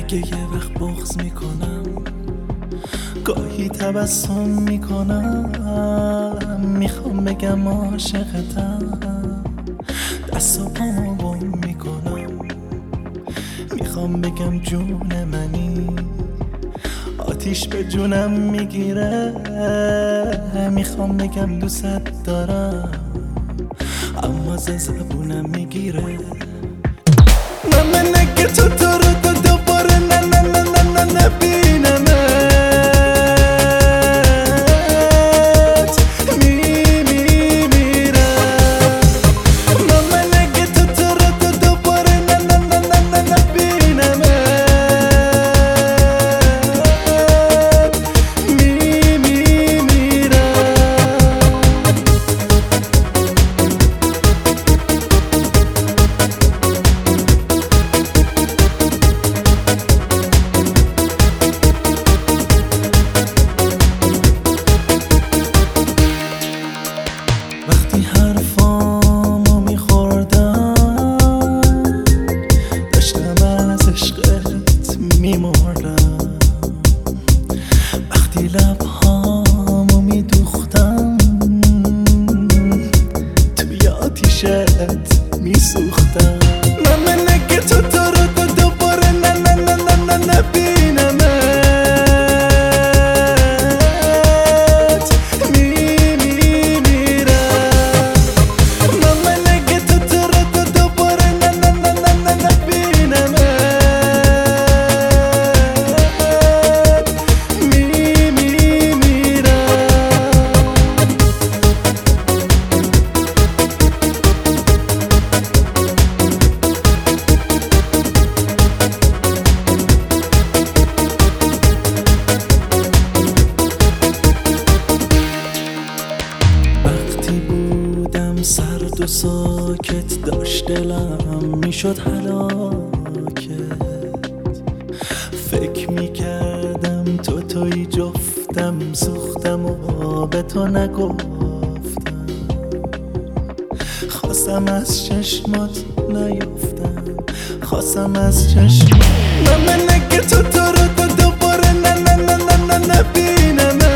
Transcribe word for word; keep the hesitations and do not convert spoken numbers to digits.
اگه یه وقت بغض میکنم، گاهی تبسم میکنم، میخوام بگم عاشقتم، دست و پامو بم میکنم، میخوام بگم جون منی، آتیش به جونم میگیره، میخوام بگم دوست دارم اما ز زبونم میگیره. نه من اگه تو تو رو تو دوباره نه نه نه نه نه نبینمت میمیرم. نه من اگه تو تو رو تو دوباره نه نه نه نه نه نبینمت میمیرم. وقتی حرفامو میخوردم داشتم از عشقت میمردم، وقتی لبهامو میدوختم توی آتیشت میسوختم. نه من اگه تو تو رو تو دوباره نه نه نه نه نه نبینمت سرد و ساکت داشت دلم میشد هلاکت، فکر میکردم تو توی جفتم، سوختم و به تو نگفتم، خواستم از چشمات نیفتم، خواستم از چشمات. نه من اگه تو تو رو تو دوباره نه نه نه نه نه نبینم